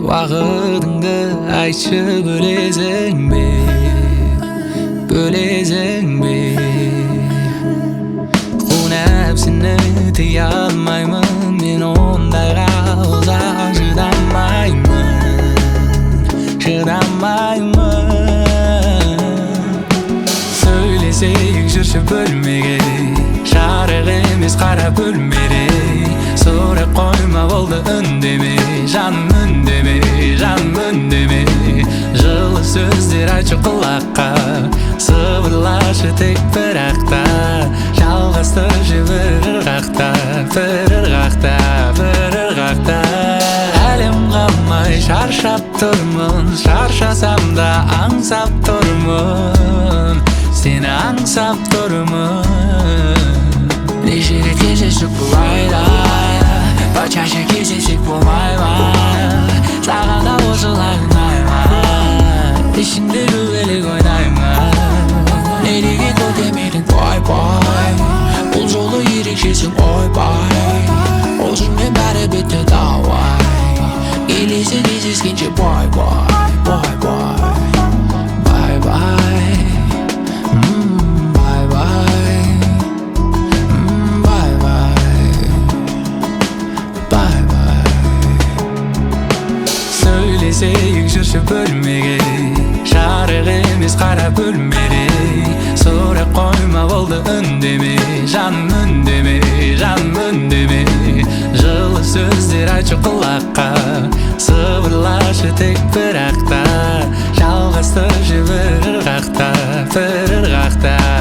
Вағытыңды айтшы, бөлезің бе, бөлезің бе. Қу нәпсіні тыя алмаймын, мен ондайға ұзақ шыдамаймын. Сөйлесейік жүрші бөлмеге, жарық емес қара бөлмеде. Сұрақ қойма болды үндеме, жаным үндеме, жаным үндеме. Жылы сөздер айтшы құлаққа, сыбырлашы тек бір ақта. Жалғастыршы бір ырғақта, бір ырғақта, бір ырғақта. Әлем қалмай шаршап тұрмын, шаршасам да аңсап тұрмын, сені аңсап тұрмын. Неше рет кездесіп бұл айда, почаще кездесек болмай ма? Саған да осылай ұнаймын, ішіңдегі елек ойнаймын. Неге көтемедің бай-бай, бұл жолы ерекшесің ойбай. Ол жүнмен бәрі бітті давай, келесі кездескенше бай-бай, бай-бай, бай-бай. Сөйлесейік жүрші бөлмеге, жарық емес қара бөлмеде. Сұрақ қойма болды үндеме, жаным үндеме, жаным үндеме. Жылы сөздер айтшы құлаққа, сыбырлашы тек бір ақта. Жалғастыршы бір ырғақта, бір ырғақта.